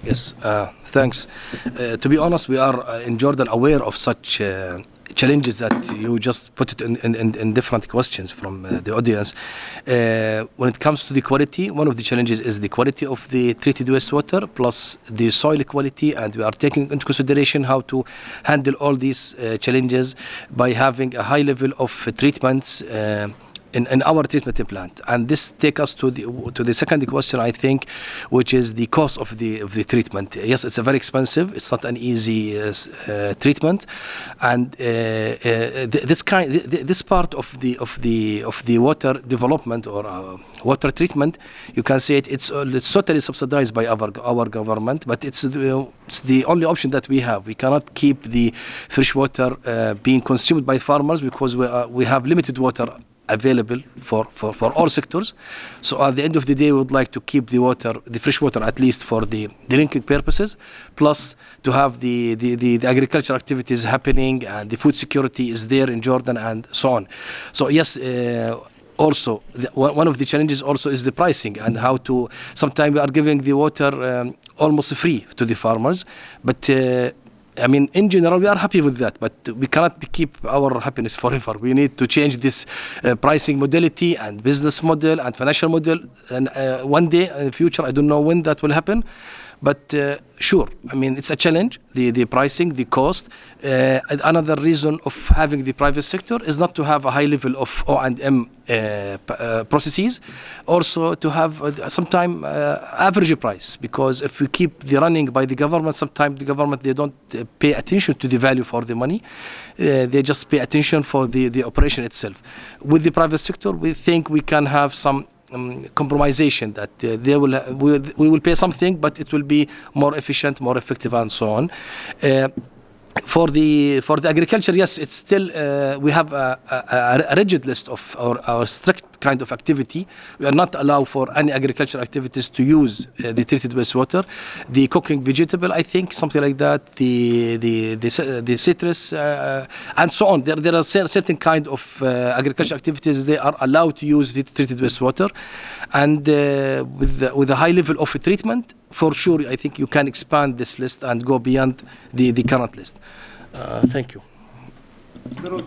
Yes, thanks. To be honest, we are in Jordan aware of such challenges that you just put it in different questions from the audience. When it comes to the quality, one of the challenges is the quality of the treated wastewater plus the soil quality, and we are taking into consideration how to handle all these challenges by having a high level of treatments. In our treatment plant, and this take us to the second question, I think, which is the cost of the treatment. Yes, it's a very expensive. It's not an easy treatment, and this part of the water development or water treatment, you can say it's totally subsidized by our government, but it's the only option that we have. We cannot keep the fresh water being consumed by farmers because we have limited water available for all sectors. So at the end of the day, we would like to keep the fresh water, at least for the drinking purposes, plus to have the agriculture activities happening, and the food security is there in Jordan, and so on. So yes, also one of the challenges also is the pricing, and how to sometimes we are giving the water almost free to the farmers, but I mean, in general, we are happy with that, but we cannot keep our happiness forever. We need to change this pricing modality and business model and financial model. And one day in the future, I don't know when that will happen, but sure, I mean, it's a challenge, the pricing, the cost. And another reason of having the private sector is not to have a high level of O&M processes, also to have sometime average price, because if we keep the running by the government, sometimes the government, they don't pay attention to the value for the money. They just pay attention for the operation itself. With the private sector, we think we can have some compromisation, that we will pay something, but it will be more efficient, more effective, and so on. For the agriculture, yes, it's still we have a rigid list of our strict kind of activity. We are not allowed for any agriculture activities to use the treated wastewater. The cooking vegetable, I think, something like that. The citrus and so on. There are certain kind of agriculture activities they are allowed to use the treated wastewater, and with a high level of treatment, for sure, I think you can expand this list and go beyond the current list. Thank you.